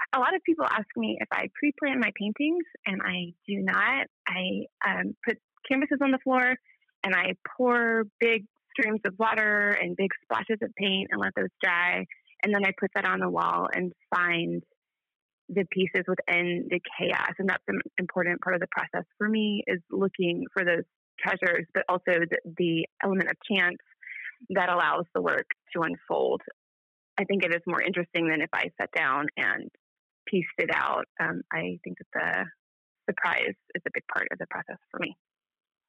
a lot of people ask me if I pre-plan my paintings, and I do not. I put canvases on the floor, and I pour big streams of water and big splashes of paint and let those dry. And then I put that on the wall and find the pieces within the chaos. And that's an important part of the process for me, is looking for those treasures, but also the element of chance that allows the work to unfold. I think it is more interesting than if I sat down and pieced it out. I think that the surprise is a big part of the process for me.